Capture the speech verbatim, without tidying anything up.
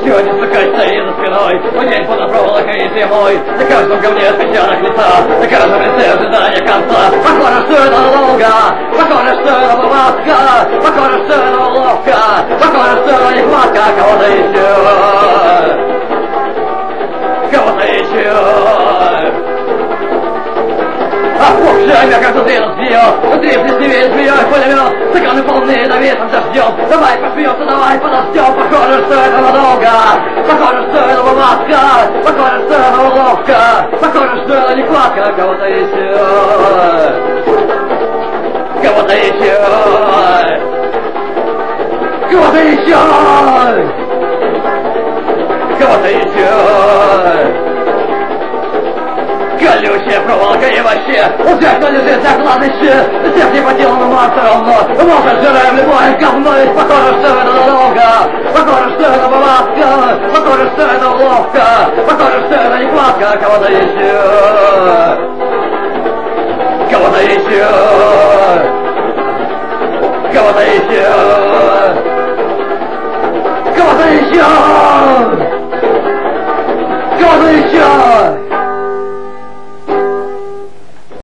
Сегодня сука стоит за спиной, в день под проволокой и зимой. На каждом говне отпечаток лица, на каждом лице ожидание конца. Похоже, что это долго, похоже, что это повадка, похоже, что это уловка, похоже, что это нехватка кого-то еще, кого-то еще. Опухшая я как-то ты разбил, внутри плесневеет змеей пулемет, стаканы полны навесом дождем. Давай посмеемся, давай подождем. Похоже, что это надолго, похоже, что это повадка, похоже, что это уловка, похоже, что это нехватка кого-то еще, кого-то еще, кого-то еще, кого-то еще. Колючая проволока и вообще у всех, кто лежит за кладбище, всех не по делу, но все равно может жираем любое говно. Ведь похоже, что это долго, похоже, что это повадка, похоже, что это уловка, похоже, что это нехватка кого-то еще, кого-то еще, кого-то еще.